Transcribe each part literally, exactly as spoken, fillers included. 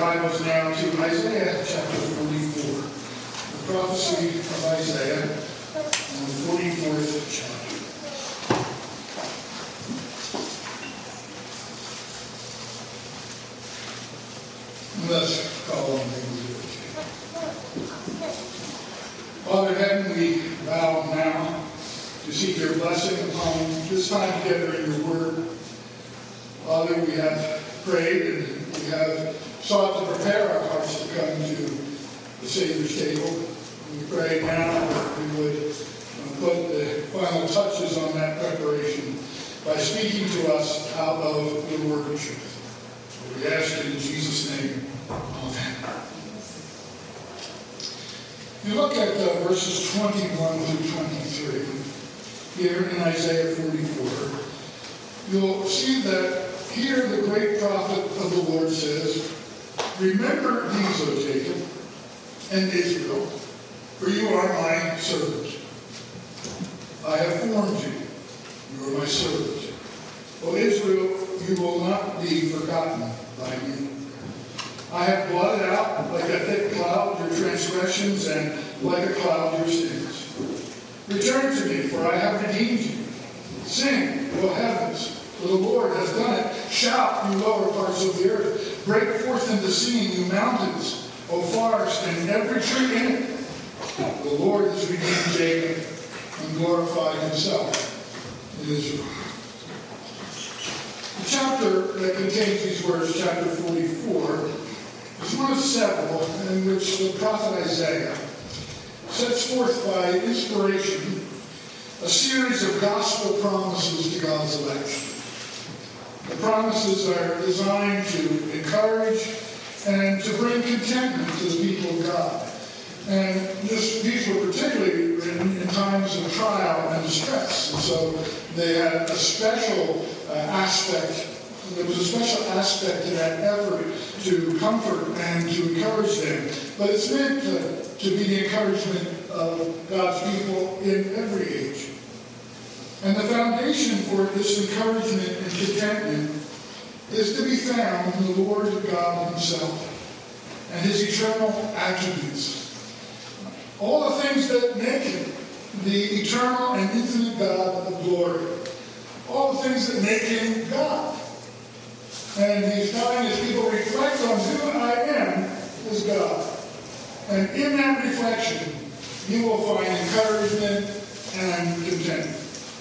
Bibles now to Isaiah chapter forty-four. The prophecy of Isaiah on the forty-fourth chapter. Let's call on the Father in heaven, we bow now to seek your blessing upon this time together in your word. Father, we have prayed and we have sought to prepare our hearts to come to the Savior's table. We pray now that we would put the final touches on that preparation by speaking to us out of the word of truth. We ask it in Jesus' name. Amen. If you look at uh, verses twenty-one through twenty-three here in Isaiah forty-four, you'll see that here the great prophet of the Lord says, "Remember these, O Jacob and Israel, for you are my servant. I have formed you. You are my servant. O Israel, you will not be forgotten by me. I have blotted out like a thick cloud your transgressions, and like a cloud your sins. Return to me, for I have redeemed you. Sing, O heavens, for the Lord has done it. Shout, you lower parts of the earth. Break forth into singing, you mountains, O forest, and every tree in it. The Lord has redeemed Jacob and glorified himself in Israel." The chapter that contains these words, chapter forty-four, is one of several in which the prophet Isaiah sets forth by inspiration a series of gospel promises to God's election. The promises are designed to encourage and to bring contentment to the people of God. And this, these were particularly written in times of trial and distress. And so they had a special uh, aspect, there was a special aspect to that effort to comfort and to encourage them. But it's meant to, to be the encouragement of God's people in every age. And the foundation for this encouragement and contentment is to be found in the Lord God himself and his eternal attributes. All the things that make him the eternal and infinite God of glory. All the things that make him God. And he's telling his people, reflect on who I am as God. And in that reflection, you will find encouragement and contentment.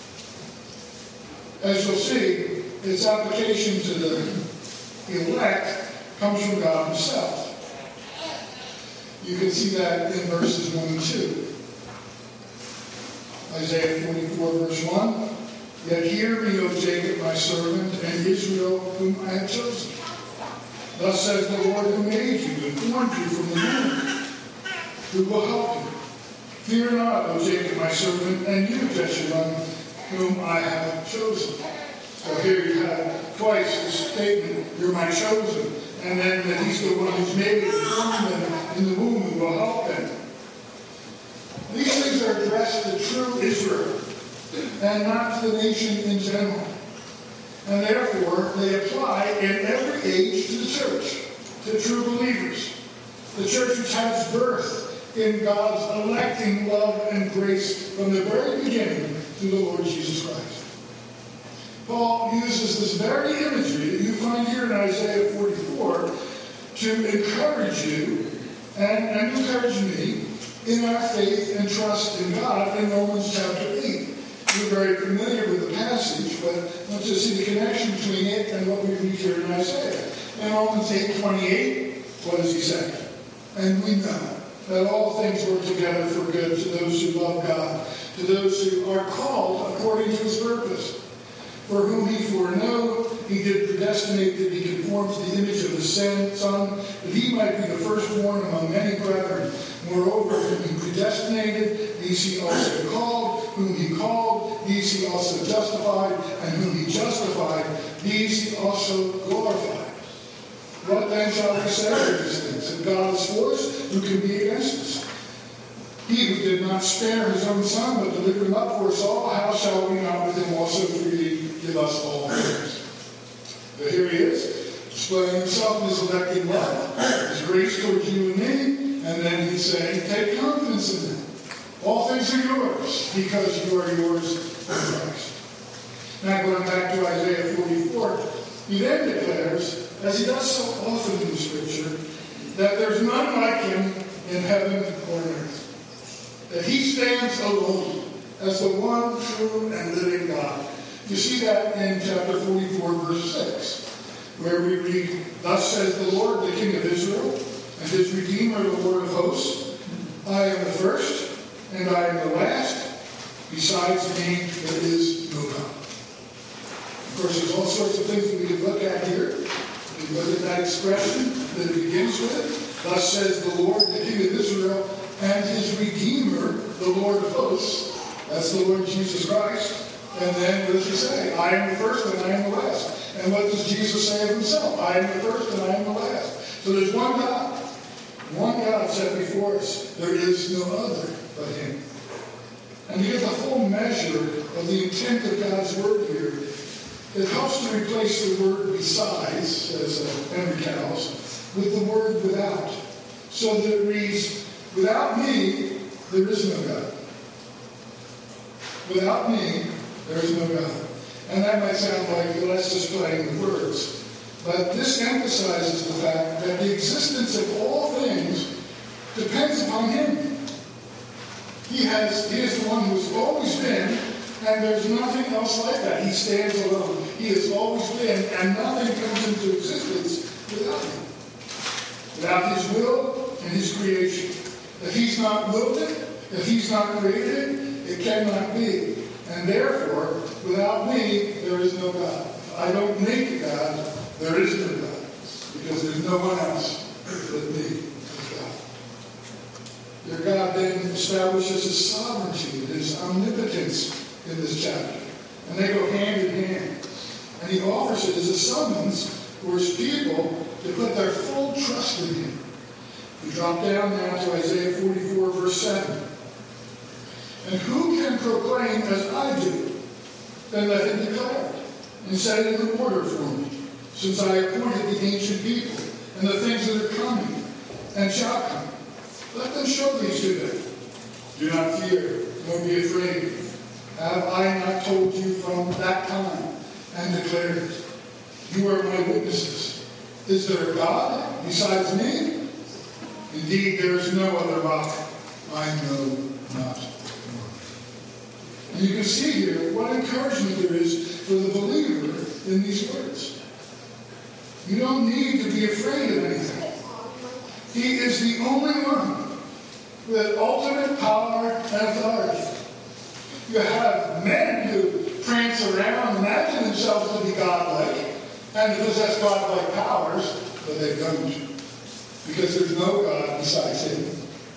As you'll see, its application to the elect comes from God himself. You can see that in verses one and two. Isaiah forty-four, verse one. "Yet hear me, O Jacob, my servant, and Israel, whom I have chosen. Thus says the Lord who made you and formed you from the womb, who will help you. Fear not, O Jacob, my servant, and you, Jeshurun, whom I have chosen." So here you have twice the statement, "You're my chosen," and then that he's the one who's made and formed them in the womb and will help them. These things are addressed to true Israel and not to the nation in general. And therefore, they apply in every age to the church, to true believers. The church which has birth in God's electing love and grace from the very beginning through the Lord Jesus Christ. Paul uses this very imagery that you find here in Isaiah forty-four to encourage you and, and encourage me in our faith and trust in God in Romans chapter eight. You're very familiar with the passage, but let's just see the connection between it and what we read here in Isaiah. In Romans eight twenty-eight, what does he say? "And we know that all things work together for good to those who love God, to those who are called according to his purpose. For whom he foreknew, he did predestinate to be conformed to the image of his Son, that he might be the firstborn among many brethren. Moreover, whom he predestinated, these he also called. Whom he called, these he also justified. And whom he justified, these he also glorified." What then shall we say of these things? If God is for us, who can be against us? He who did not spare his own Son, but delivered him up for us all, how shall we not with him also freely give us all things? But here he is, displaying himself in his elected love, his grace towards you and me, and then he's saying, take confidence in them. All things are yours, because you are yours in Christ. Now going back to Isaiah forty-four, he then declares, as he does so often in the Scripture, that there's none like him in heaven or earth. That he stands alone as the one true and living God. You see that in chapter forty-four, verse six, where we read, thus says the Lord, the King of Israel, and his Redeemer, the Lord of hosts, I am the first, and I am the last. Besides me, there is no God. Of course, there's all sorts of things that we can look at here. We can look at that expression that it begins with. Thus says the Lord, the King of Israel, and his Redeemer, the Lord of hosts. That's the Lord Jesus Christ. And then what does he say? I am the first and I am the last. And what does Jesus say of himself? I am the first and I am the last. So there's one God. One God set before us. There is no other but him. And to get the full measure of the intent of God's word here, it helps to replace the word besides, says uh, Henry Cowles, with the word without. So that it reads, without me, there is no God. Without me, there is no God. And that might sound like, well, that's just playing with words. But this emphasizes the fact that the existence of all things depends upon him. He has, he is the one who has always been, and there's nothing else like that. He stands alone. He has always been, and nothing comes into existence without him. Without his will and his creation. If he's not willed it, if he's not created it, it cannot be. And therefore, without me, there is no God. If I don't make a God, there is no God. Because there's no one else but me as God. Your God then establishes his sovereignty, his omnipotence in this chapter. And they go hand in hand. And he offers it as a summons for his people to put their full trust in him. We drop down now to Isaiah forty-four, verse seven. And who can proclaim as I do? Then let him declare it, and set it in order for me, since I appointed the ancient people, and the things that are coming, and shall come. Let them show these to them. Do not fear, nor be afraid. Have I not told you from that time, and declared it? You are my witnesses. Is there a God besides me? Indeed, there is no other rock. I know not. And you can see here what encouragement there is for the believer in these words. You don't need to be afraid of anything. He is the only one with ultimate power and authority. You have men who prance around, imagine themselves to be godlike, and to possess godlike powers, but they don't. Because there's no God besides him.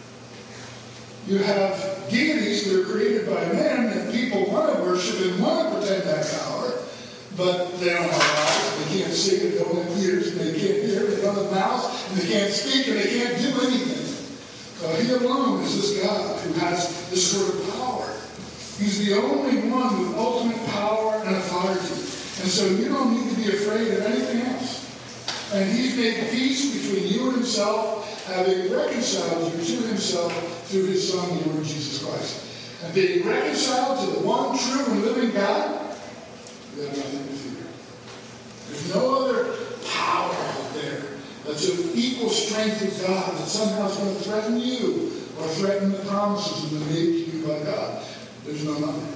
You have deities that are created by men that people want to worship and want to pretend that power, but they don't have eyes, they can't see, they don't have ears, and they can't hear, they don't have mouths, and they can't speak, and they can't do anything. So he alone is this God who has this sort of power. He's the only one with ultimate power and authority. And so you don't need to be afraid of anything else. And he's made peace between you and himself, having reconciled you to himself through his Son, the Lord Jesus Christ. And being reconciled to the one true and living God, you have nothing to fear. There's no other power out there that's of equal strength with God that somehow is going to threaten you or threaten the promises that have been made to you by God. There's no other.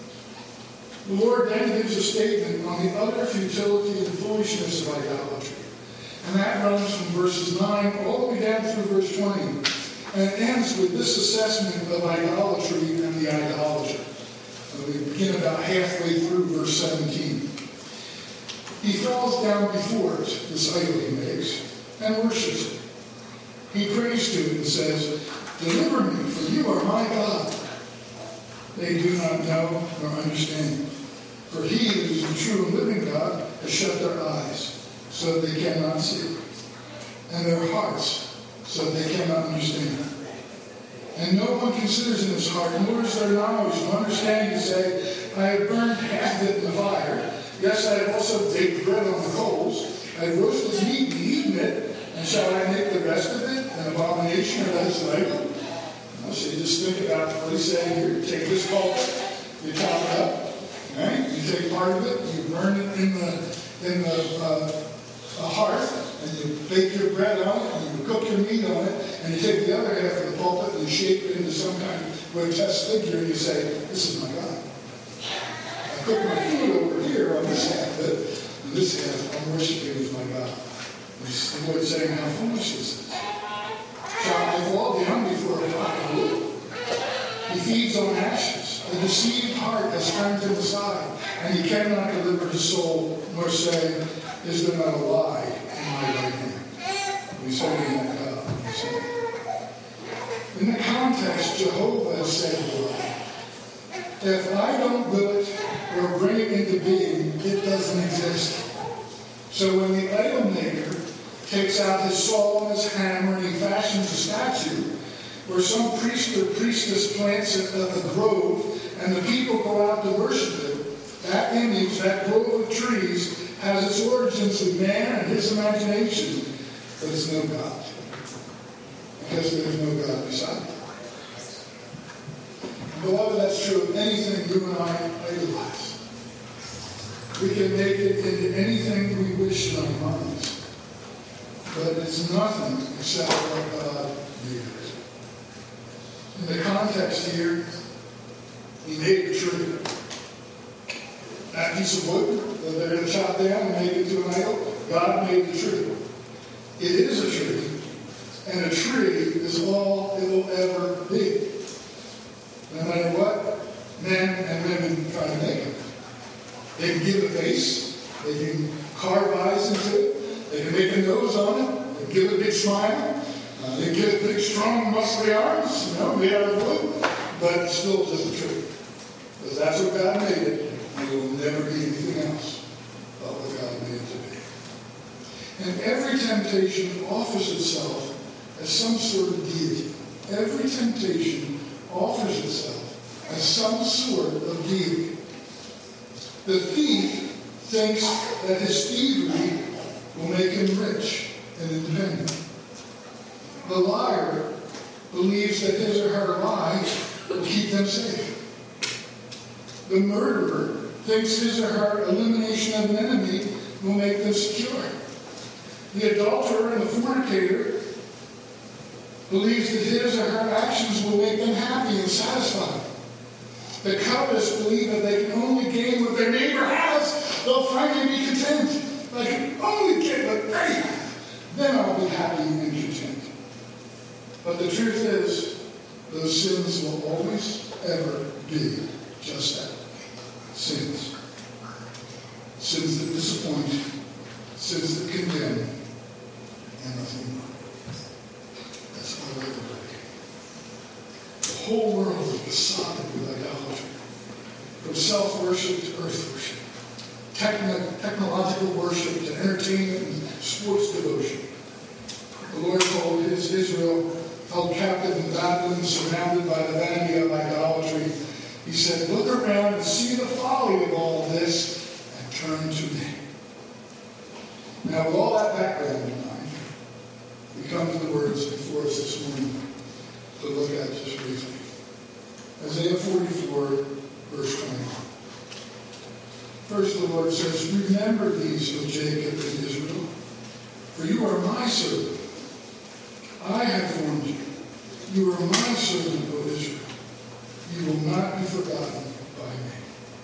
The Lord then gives a statement on the utter futility and foolishness of idolatry. And that runs from verses nine all the way down through verse twenty. And it ends with this assessment of idolatry and the idolater. And we begin about halfway through verse seventeen. He falls down before it, this idol he makes, and worships it. He prays to it and says, "Deliver me, for you are my God." They do not know nor understand. For he that is the true and living God has shut their eyes, so that they cannot see, and their hearts, so that they cannot understand. And no one considers in his heart, nor is there knowledge and understanding to say, I have burned half of it in the fire. Yes, I have also baked bread on the coals. had roasted meat and eaten it, and shall I make the rest of it an abomination or that is idol? No, so you just think about what he's saying here. Take this pulpit, you chop it up, right? You take part of it, you burn it in the in the uh, a hearth, and you bake your bread on it, and you cook your meat on it, and you take the other half of the pulpit and you shape it into some kind of grotesque figure, and you say, this is my God. I cook my food over here on this half of it, and this half I'm worshiping as my God. The Lord saying, how foolish is this? Shall I fall down before a pot of wood? He feeds on ashes. A deceived heart has turned him aside, and he cannot deliver his soul, nor say, is there not a lie in my right hand? We say that God. We say. In the context, Jehovah has said, if I don't will it or bring it into being, it doesn't exist. So when the idol maker takes out his saw and his hammer and he fashions a statue, or some priest or priestess plants a, a grove and the people go out to worship it, that image, that grove of trees, has its origins in man and his imagination, but it's no God. Because there's no God beside it. Beloved, that's true of anything you and I idolize. We can make it into anything we wish in our minds. But it's nothing except what God made it. In the context here, he made a tree. That piece of wood that they're going to chop down and make it into an idol, God made the tree. It is a tree, and a tree is all it will ever be. No matter what men and women try to make it. They can give a face, they can carve eyes into it, they can make a nose on it, they can give a big smile, uh, they can give big, strong, muscly arms, you know, made out of wood, but it's still just a tree. Because that's what God made it. And it will never be anything else but what God made it to be. And every temptation offers itself as some sort of deity. Every temptation offers itself as some sort of deity. The thief thinks that his thievery will make him rich and independent. The liar believes that his or her lie will keep them safe. The murderer thinks his or her elimination of an enemy will make them secure. The adulterer and the fornicator believes that his or her actions will make them happy and satisfied. The covetous believe that they can only gain what their neighbor has, they'll finally be content. If I can only get what they have, then I'll be happy and content. But the truth is, those sins will always, ever be just that. Sins. Sins that disappoint, sins that condemn, and nothing more. That's all I ever break. The whole world is besotted with idolatry. From self-worship to earth worship. Techno- technological worship to entertainment and sports devotion. The Lord told his Israel, held captive in Babylon, surrounded by the vanity of idolatry, he said, look around and see the folly of all this and turn to me. Now, with all that background in mind, we come to the words before us this morning to look at just briefly. Isaiah forty-four, verse twenty-one. First, the Lord says, remember these, O Jacob and Israel, for you are my servant. I have formed you. You are my servant, O Israel. You will not be forgotten by me.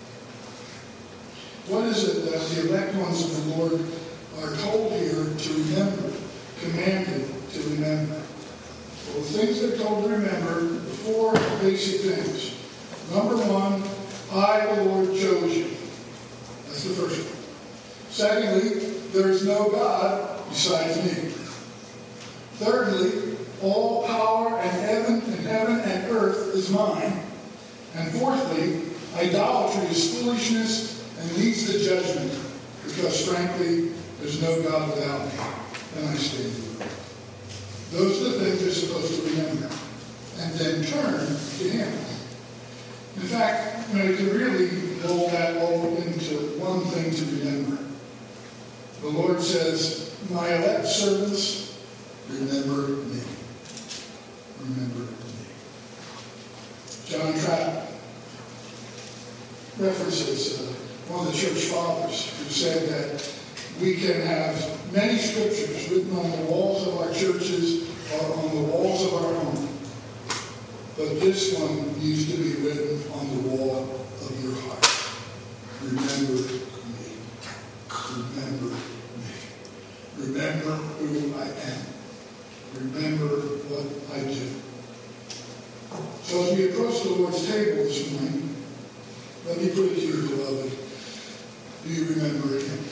What is it that the elect ones of the Lord are told here to remember, commanded to remember? Well, the things they're told to remember, the four basic things. Number one, I, the Lord, chose you. That's the first one. Secondly, there is no God besides me. Thirdly, all power in heaven and heaven and earth is mine. And fourthly, idolatry is foolishness and leads to judgment, because frankly, there's no God without me, and I stand with him. Those are the things you're supposed to remember, and then turn to him. In fact, you know, you can really boil that all into one thing to remember. The Lord says, my elect servants, remember me. Remember me. John Trapp references uh, one of the church fathers who said that we can have many scriptures written on the walls of our churches or on the walls of our home, but this one needs to be written on the wall of your heart. Remember me. Remember me. Remember who I am. Remember what I do. So as we approach the Lord's table this morning, let me put it to you, beloved. Do you remember him?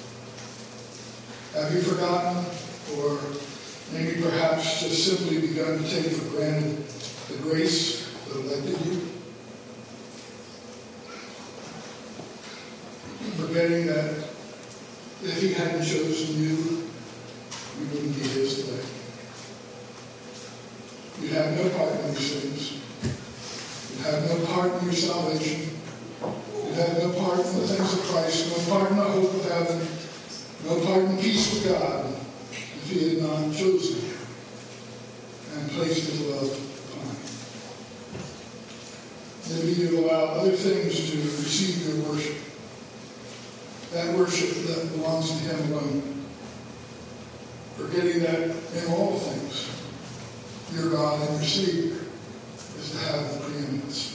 Have you forgotten, or maybe perhaps just simply begun to take for granted the grace that elected you? Forgetting that if he hadn't chosen you, you wouldn't be his today. You have no part in these things. You have no part in your salvation. You have no part in the things of Christ, no part in the hope of heaven, no part in peace with God if he had not chosen you and placed his love upon you. Maybe you allow other things to receive your worship. That worship that belongs to him alone. Forgetting that in all things, your God and your Savior is to have the preeminence.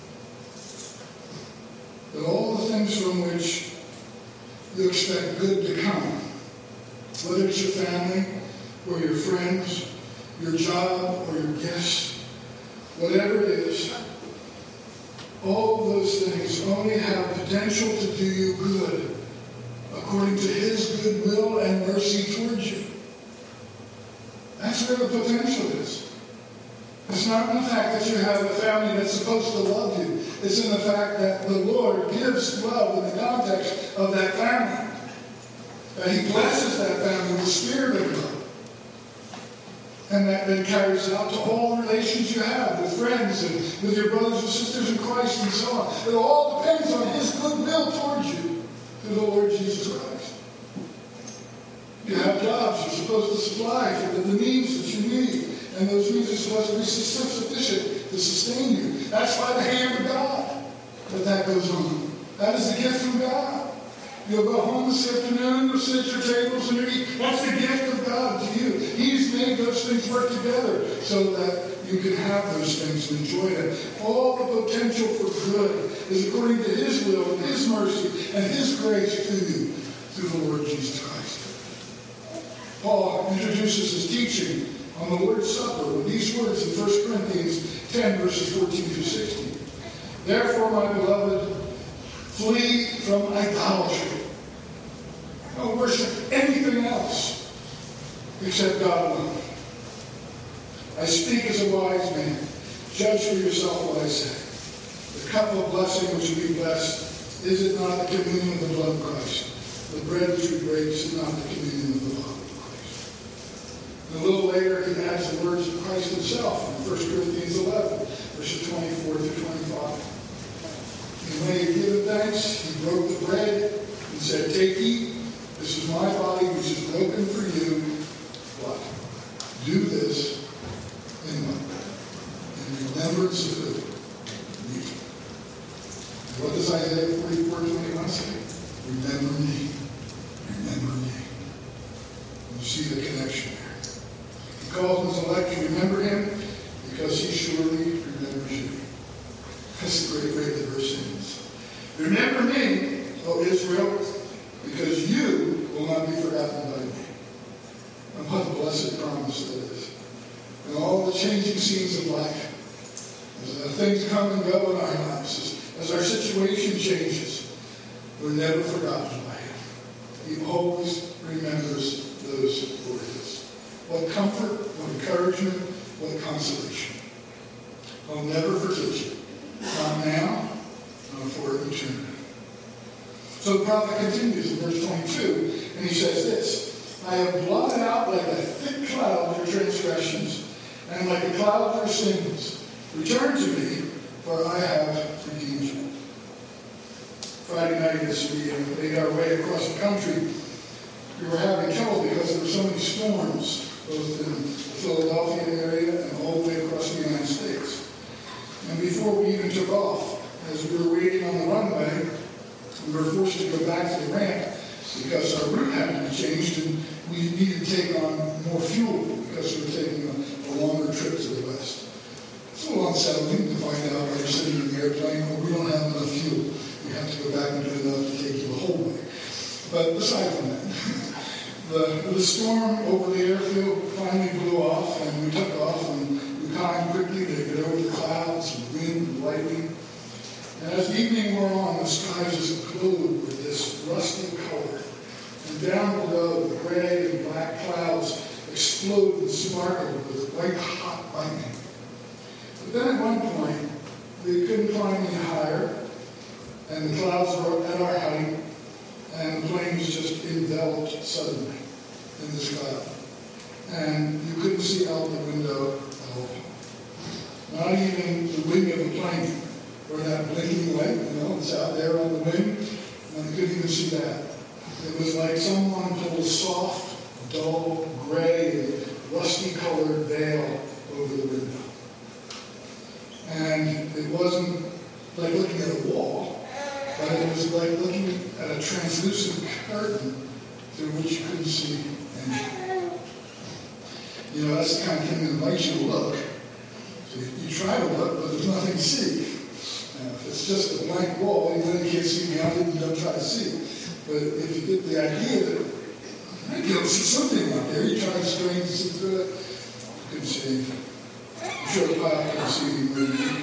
But all the things from which you expect good to come, whether it's your family or your friends, your job or your gifts, whatever it is, all of those things only have potential to do you good according to his goodwill and mercy towards you. That's where the potential is. It's not in the fact that you have a family that's supposed to love you. It's in the fact that the Lord gives love in the context of that family. That he blesses that family with the spirit of love. And that then carries out to all the relations you have with friends and with your brothers and sisters in Christ and so on. It all depends on his goodwill towards you through the Lord Jesus Christ. You have jobs you're supposed to supply for the, the needs that you need. And those needs are supposed to be sufficient to sustain you. That's by the hand of God that that goes on. That is the gift from God. You'll go home this afternoon, you'll sit at your tables and you eat. That's the gift of God to you. He's made those things work together so that you can have those things and enjoy them. All the potential for good is according to his will and his mercy and his grace to you through the Lord Jesus Christ. Paul introduces his teaching on the Lord's Supper with these words in First Corinthians ten, verses fourteen through sixteen. Therefore, my beloved, flee from idolatry. Don't worship anything else except God alone. I speak as a wise man. Judge for yourself what I say. The cup of blessing which will be blessed, is it not the communion of the blood of Christ? The bread which we break, is it not the communion of the blood of Christ? And a little later, he adds the words of Christ himself in First Corinthians eleven, verses twenty-four through twenty-five. And when he had given thanks, he broke the bread and said, take, eat. This is my body, which is broken for you. What? Do this in what? In remembrance of me. And what does Isaiah forty-four twenty-one say? Remember me. Remember me. You see the connection there. He calls his elect to remember him because he surely remembers you. That's the great way the verse ends. Remember me, O Israel, because you will not be forgotten by me. And what a blessed promise that is. In all the changing scenes of life, as uh, things come and go in our lives, as, as our situation changes, we're never forgotten by him. He always remembers those who are his. What comfort, what encouragement, what consolation. I'll never forget you. Not now, not for eternity. So the prophet continues in verse twenty-two, and he says this, I have blotted out like a thick cloud your transgressions, and like a cloud your sins. Return to me, for I have redeemed you. Friday night, as we made our way across the country, we were having trouble because there were so many storms, both in the Philadelphia area and all the way across the United States. And before we even took off, as we were waiting on the runway, we were forced to go back to the ramp because our route had to be changed and we needed to take on more fuel because we were taking a, a longer trip to the west. It's a little unsettling to find out while you're sitting in the airplane, well, we don't have enough fuel. You have to go back and do enough to take you the whole way. But aside from that, the, the storm over the airfield finally blew off and we took off and we climbed quickly to get over the clouds and wind and lightning. And as the evening wore on, the sky just glowed with this rusty color. And down below, the gray and black clouds exploded and sparkled with white-hot lightning. But then at one point, we couldn't climb any higher, and the clouds were at our height, and the plane was just enveloped suddenly in this cloud. And you couldn't see out the window at all. Not even the wing of the plane, or that blinking light, you know, it's out there on the wing, and you couldn't even see that. It was like someone pulled a soft, dull, gray, and rusty-colored veil over the window. And it wasn't like looking at a wall, but it was like looking at a translucent curtain through which you couldn't see anything. You know, that's the kind of thing that invites you to look. So you, you try to look, but there's nothing to see. Now, if it's just a blank wall, you really can't see behind it and don't try to see. But if you get the idea that you might be able to see something out there, you try to strain to see through it, you couldn't see anything. I'm sure the pilot couldn't see anything really.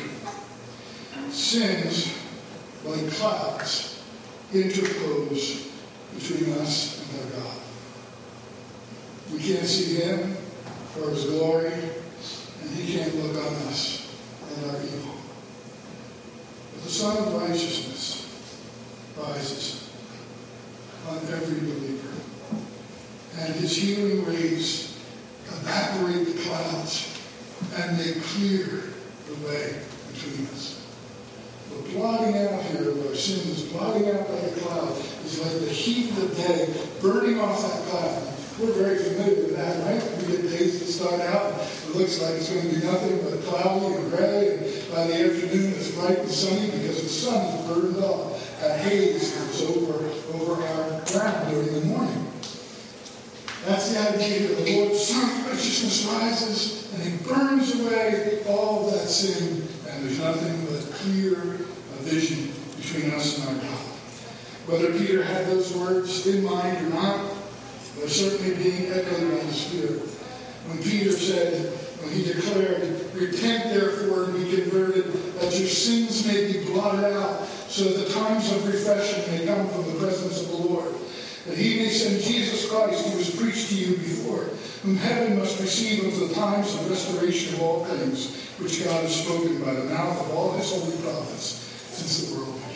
Sins, like clouds, interpose between us and our God. We can't see Him or His glory, and He can't look on us and our evil. But the Son of Righteousness rises on every believer, and His healing rays evaporate the clouds, and they clear the way between us. The blotting out here of our sins, blotting out by the cloud, is like the heat of the day burning off that cloud. We're very familiar with that, right? We get days that start out, and it looks like it's going to be nothing but cloudy and gray, and by the afternoon it's bright and sunny because the sun is burned off. A haze comes over, over our ground during the morning. That's the idea that the Lord's Son of Righteousness rises, and He burns away all of that sin, and there's nothing but clear vision between us and our God. Whether Peter had those words in mind or not, they're certainly being echoed by the Spirit. When Peter said, when he declared, "Repent therefore and be converted, that your sins may be blotted out, so that the times of refreshing may come from the presence of the Lord. That He may send Jesus Christ, who was preached to you before, whom heaven must receive unto the times of restoration of all things, which God has spoken by the mouth of all His holy prophets since the world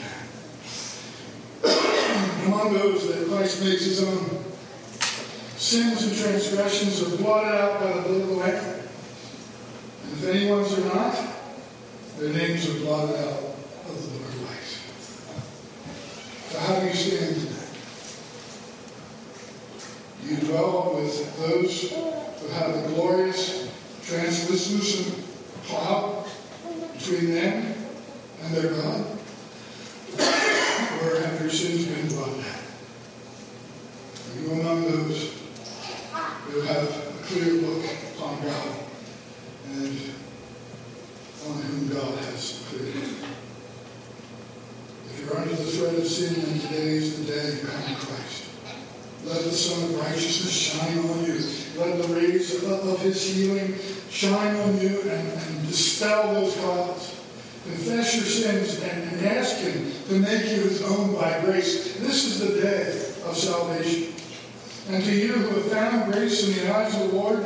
began." Among those that Christ makes His own, sins and transgressions are blotted out by the blood of the Lamb. And if anyone's are not, their names are blotted out of the book of life. So how do you stand today? Do you dwell with those who have the glorious, translucent cloud between them and their God? Or have your sins been blotted out? Are you among those who have a clear look upon God and on whom God has clear look? If you're under the threat of sin, then today is the day you come to Christ. Let the Son of Righteousness shine on you. Let the rays of, of His healing shine on you and, and dispel those clouds. Confess your sins and, and ask Him to make you His own by grace. This is the day of salvation. And to you who have found grace in the eyes of the Lord,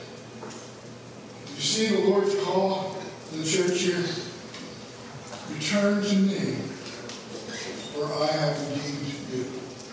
you see the Lord's call to the church here. Return to me, for I have redeemed you.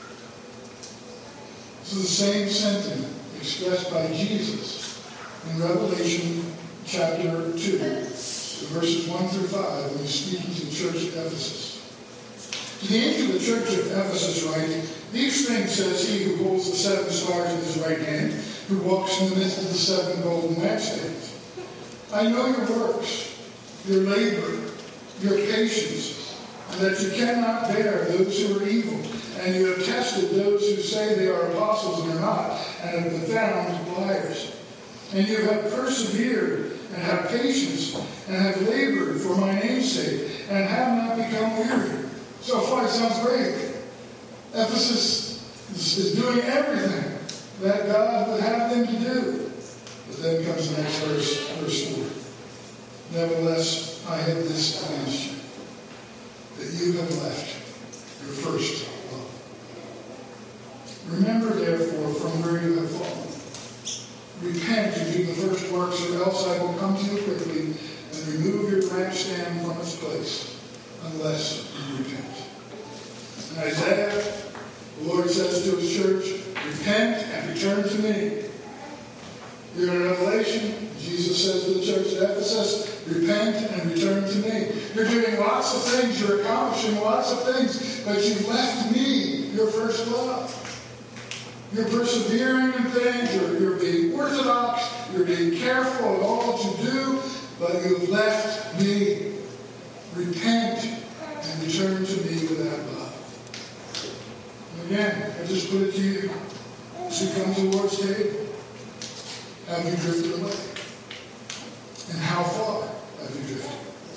This is the same sentiment expressed by Jesus in Revelation chapter two, verses one through five, when He's speaking to the church at Ephesus. To the angel of the church of Ephesus write, these things says he who holds the seven stars in his right hand, who walks in the midst of the seven golden lampstands. I know your works, your labor, your patience, and that you cannot bear those who are evil, and you have tested those who say they are apostles and are not, and have been found liars. And you have persevered, and have patience, and have labored for my name's sake, and have not become weary. So far it sounds great. Ephesus is doing everything that God would have them to do. But then comes the next verse, verse four. Nevertheless, I have this against you, that you have left your first love. Remember, therefore, from where you have fallen. Repent and do the first works, or else I will come to you quickly and remove your lampstand from its place, unless you repent. In Isaiah, the Lord says to his church, repent and return to me. Here in Revelation, Jesus says to the church at Ephesus, repent and return to me. You're doing lots of things, you're accomplishing lots of things, but you've left me, your first love. You're persevering in things, you're, you're being orthodox, you're being careful in all that you do, but you've left me. Repent and return to me without love. And again, I just put it to you, as you come to the Lord's table, have you drifted away? And how far have you drifted?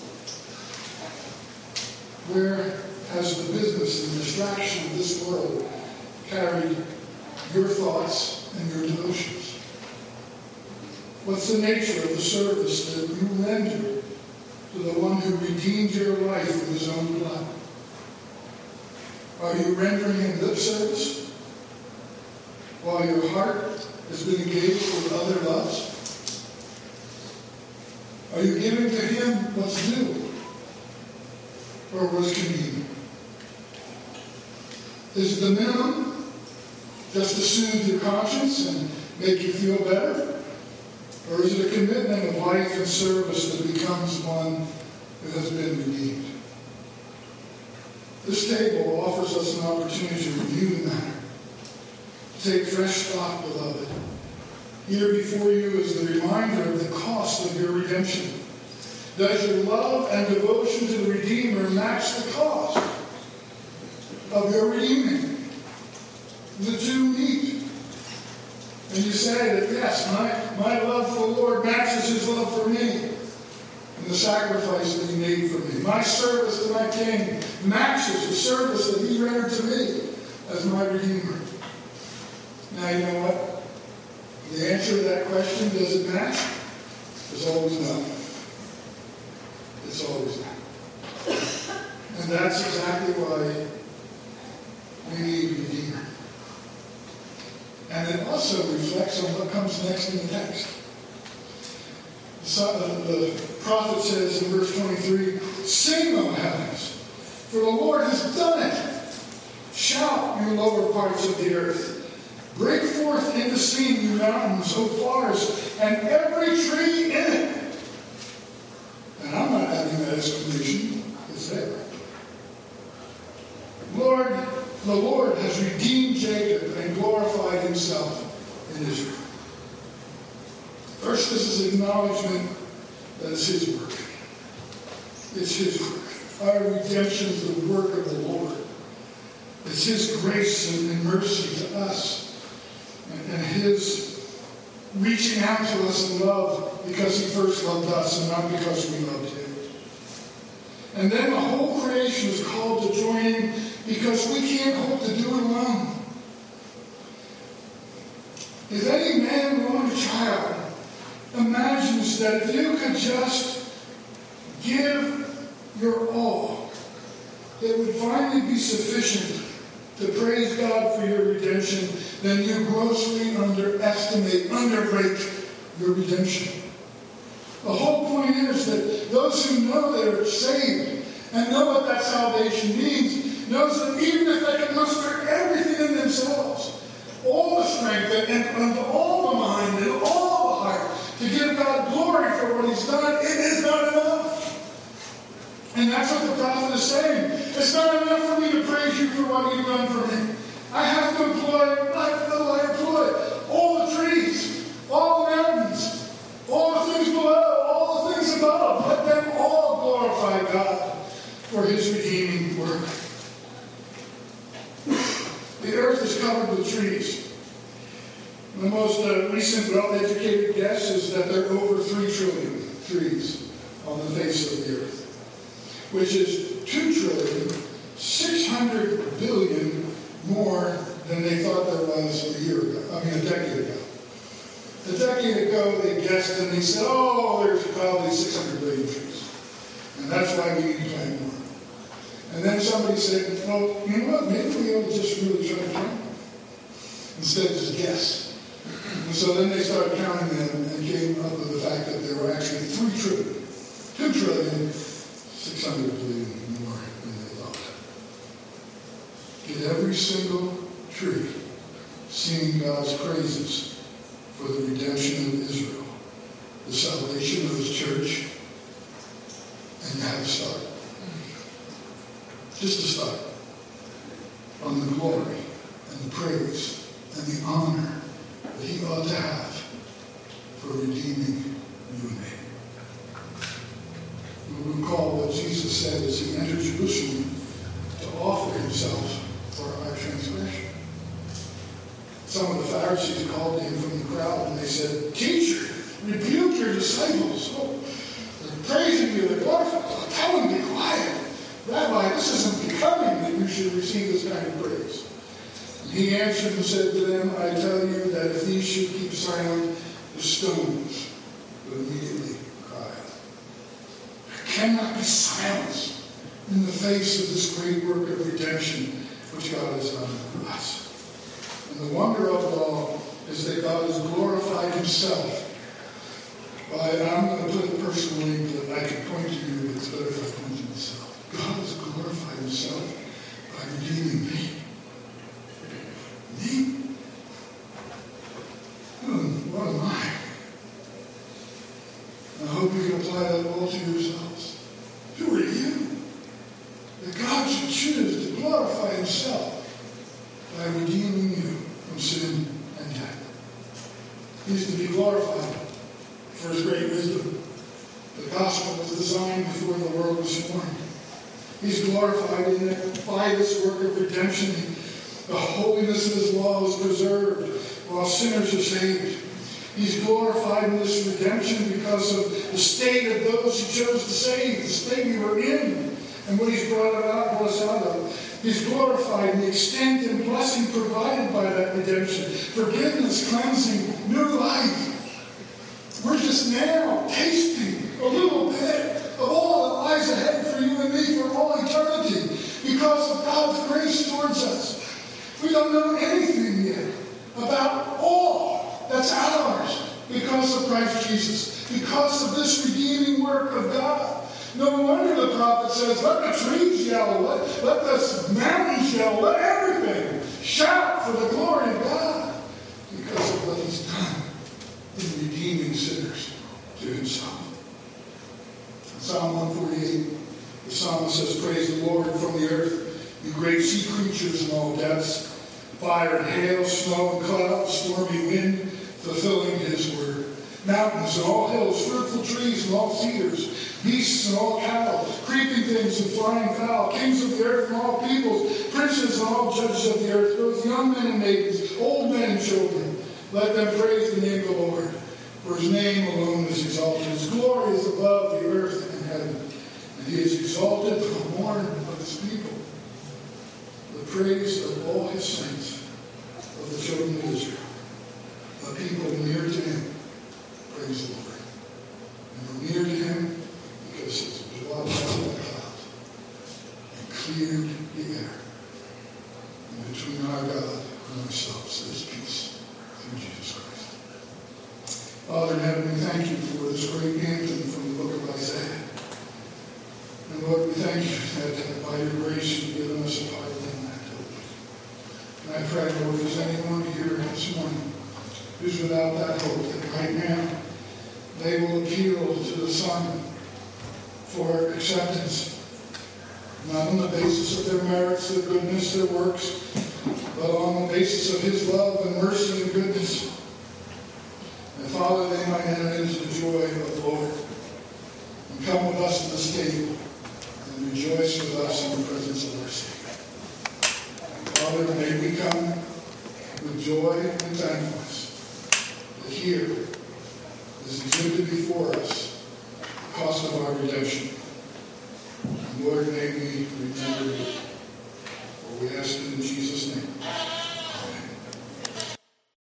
Where has the business and distraction of this world carried your thoughts and your devotions? What's the nature of the service that you render to the one who redeemed your life with his own blood? Are you rendering him lip service while your heart has been engaged with other loves? Are you giving to him what's due or what's convenient? Is it the minimum just to soothe your conscience and make you feel better? Or is it a commitment of life and service that becomes one who has been redeemed? This table offers us an opportunity to review the matter. Take fresh stock, beloved. Here before you is the reminder of the cost of your redemption. Does your love and devotion to the Redeemer match the cost of your redeeming? The two meet. And you say that, yes, my, my love for the Lord matches his love for me and the sacrifice that he made for me. My service to my King matches the service that he rendered to me as my Redeemer. Now, you know what? The answer to that question, does it match? Is always no. It's always no. And that's exactly why we need a Redeemer. And it also reflects on what comes next in the text. So, uh, the prophet says in verse twenty-three, sing, O heavens, for the Lord has done it. Shout, you lower parts of the earth. Break forth into singing, you mountains, O forest, and every tree in it. And I'm not adding that exclamation. It's there. Lord, the Lord has redeemed Jacob and glorified himself in Israel. First, this is acknowledgement that it's his work. It's his work. Our redemption is the work of the Lord. It's his grace and, and mercy to us. And, and his reaching out to us in love because he first loved us and not because we loved him. And then the whole creation is called to join in because we can't hope to do it alone. If any man, woman, or child imagines that if you could just give your all, it would finally be sufficient to praise God for your redemption, then you grossly underestimate, underrate your redemption. The whole point is that those who know they are saved and know what that salvation means, knows that even if they can muster everything in themselves, all the strength and, and all the mind and all the heart to give God glory for what he's done, it is not enough. And And that's what the prophet is saying. It's not enough for me to praise you for what you've done for me. I have to employ, I feel I employ all the trees, all the mountains, all the things below, all the things above. Let them all glorify God for his redeeming work. The earth is covered with trees. The most uh, recent well-educated guess is that there are over three trillion trees on the face of the earth, which is two trillion, six hundred billion more than they thought there was a year ago, I mean a decade ago. A decade ago they guessed and they said, oh, there's probably six hundred billion trees. And that's why we need to plant more. And then somebody said, well, you know what, maybe we ought to just really try to count them instead of just guess. And so then they started counting them and came up with the fact that there were actually three trillion, two trillion, six hundred billion more than they thought. In every single tree, singing God's praises for the redemption of Israel, the salvation of his church, and you have to start. Just to start on the glory and the praise and the honor that he ought to have for redeeming you and me. We recall what Jesus said as he entered Jerusalem to offer himself for our transgression. Some of the Pharisees called to him from the crowd and they said, Teacher, rebuke your disciples. Oh, they're praising you, they're glorifying. Tell them to be quiet. Rabbi, this isn't becoming that you should receive this kind of praise. And he answered and said to them, I tell you that if these should keep silent, the stones would immediately cry out. There cannot be silence in the face of this great work of redemption which God has done for us. And the wonder of it all is that God has glorified himself. By, I'm going to put it personally, but I can point to you, but it's better if I point to myself. God has glorified himself by redeeming me. Me? Hmm, what am I? And I hope you can apply that all to yourselves. Who are you? That God should choose to glorify himself by redeeming you from sin and death. He is to be glorified for his great wisdom. The gospel was designed before the world was formed. He's glorified in it by this work of redemption. The holiness of his law is preserved while sinners are saved. He's glorified in this redemption because of the state of those he chose to save, the state we were in, and what he's brought out, brought us out of. He's glorified in the extent and blessing provided by that redemption. Forgiveness, cleansing, new life. We're just now tasting a little bit of all that lies ahead for you and me for all eternity because of God's grace towards us. We don't know anything yet about all that's ours because of Christ Jesus, because of this redeeming work of God. No wonder the prophet says, let the trees yell, let, let the mountains yell, let everything shout for the glory of God because of what he's done in redeeming sinners to himself. Psalm one forty-eight, the psalmist says, praise the Lord from the earth, you great sea creatures in all depths, fire and hail, snow and clouds, stormy wind, fulfilling his word. Mountains and all hills, fruitful trees and all cedars, beasts and all cattle, creeping things and flying fowl, kings of the earth and all peoples, princes and all judges of the earth, both young men and maidens, old men and children. Let them praise the name of the Lord, for his name alone is exalted. His glory is above the earth and heaven, and he is exalted for the mourn of his people. The praise of all his saints, of the children of Israel, the people near to him, praise the Lord. And we're near to him because his blood has been clouds and cleared the air. And between our God and ourselves, there's peace through Jesus Christ. Father in heaven, we thank you for this great anthem from the book of Isaiah. And Lord, we thank you that by your grace you've given us a part in that hope. And I pray, Lord, if there's anyone here this morning who's without that hope, that right now they will appeal to the Son for acceptance not on the basis of their merits, their goodness, their works, but on the basis of his love and mercy and goodness. And Father, they might enter into the joy of the Lord and come with us to this table and rejoice with us in the presence of our Savior. Father, may we come with joy and thankfulness that here is exhibited before us the cost of our redemption. And Lord, may we remember you. For we ask it in Jesus' name.